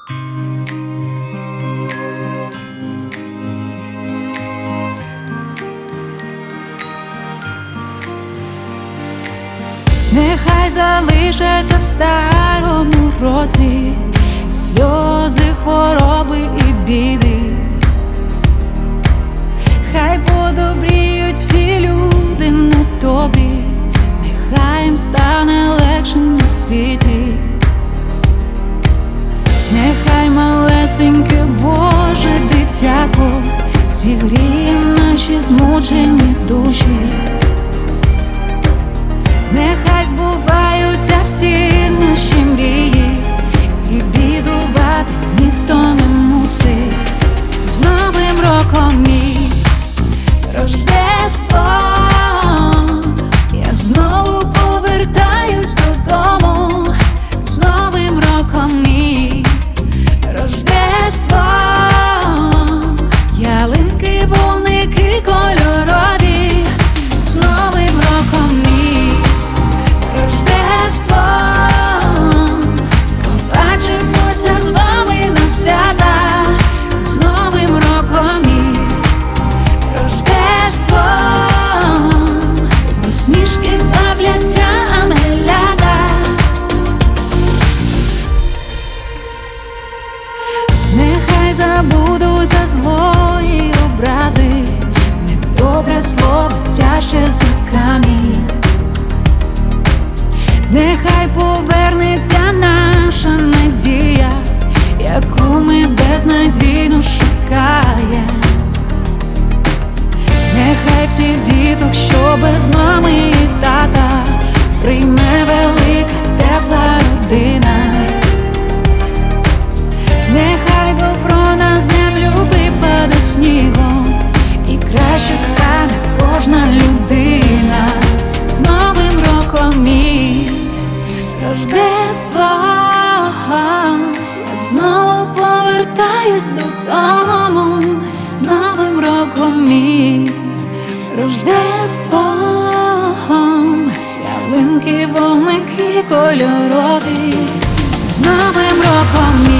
Нехай залишаться в старому році сльози, хвороби і біди. Хай подобріють всі люди недобрі, нехай їм стане легше на світі. Нехай малесеньке Боже дитятко зігріє наші змучені душі. Нехай збуваються всі наші мрії, і бідувати ніхто не мусить. З Новим роком і Рождеством я знову повертаюсь додому. З Новим роком і Рождеством ялинки, вогники кольорові. З Новим роком і Рождеством побачимося з вами на свята. З Новим роком і Рождеством в усмішки бавляться ангелята. Нехай забудуться злої образи, недобре слово тяжче за камінь. Нехай повернеться наша надія, яку ми безнадійно шукаємо. Нехай всіх діток, що без мами і тата, прийме велика тепла родина. Нехай добро на землю випаде снігом, і краще стане кожна людина. З Новим роком і Рождеством я знову повертаюсь додому. З Новим роком і Рождеством ялинки, вогники кольорові. З Новим роком